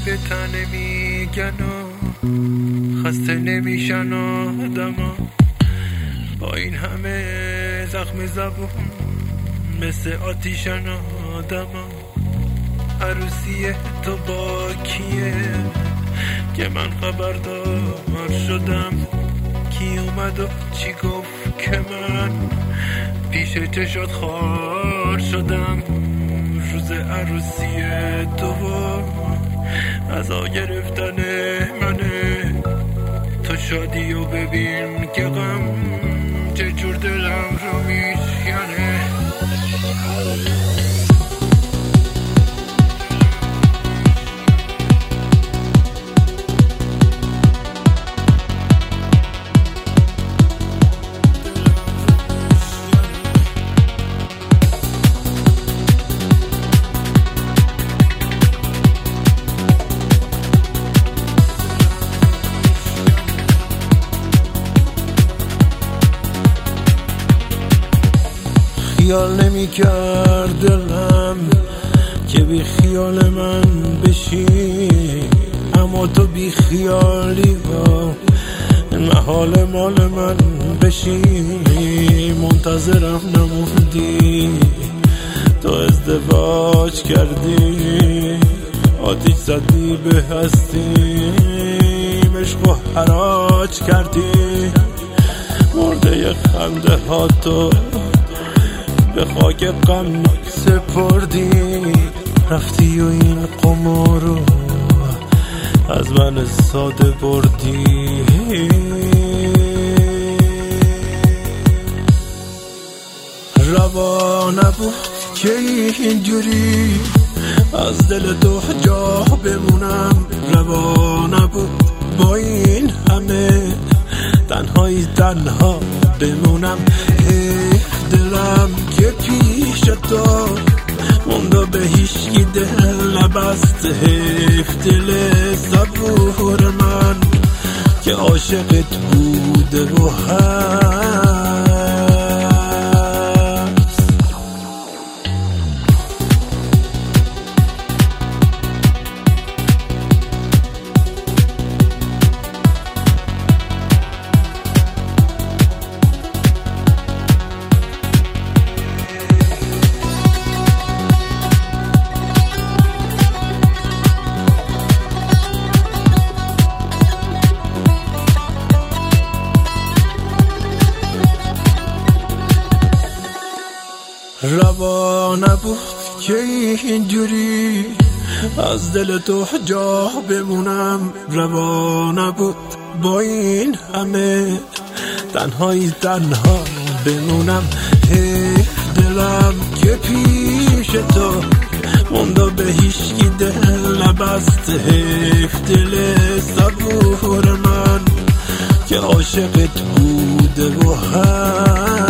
به تن میگن و خسته نمیشن آدما. با این همه زخم زبون مثل آتیشن آدما. عروسی تو با کیه که من خبردار شدم؟ کی اومد و چی گفت که من پیش چشات خوار شدم؟ روز عروسی تو عزا گرفتن منه. تو شادی و ببین که غم چجور دلم رو میشکنه. خیال نمی کرد دلم که بی خیال من بشی، اما تو بی خیالی با محال مال من بشی. منتظرم نموندی، تو ازدواج کردی، آتیش زدی به هستی، عشق و حراج کردی. مرده خنده ها تو به خاک غم سپردی، رفتی و این قمار رو از من ساده بردی. روا نبود که اینجوری از دل تو جا بمونم، روا نبود با این همه تنها بمونم. دلم که پیش تو مونده به هیچکی دل نبست، حیف دل صبور من که عاشقت بوده و هست. روا نبود که اینجوری از دل تو جا بمونم، روا نبود با این همه تنها بمونم. دلم که پیش تو مونده به هیچکی دل نبست، حیف دل صبور من که عاشقت بوده و هست.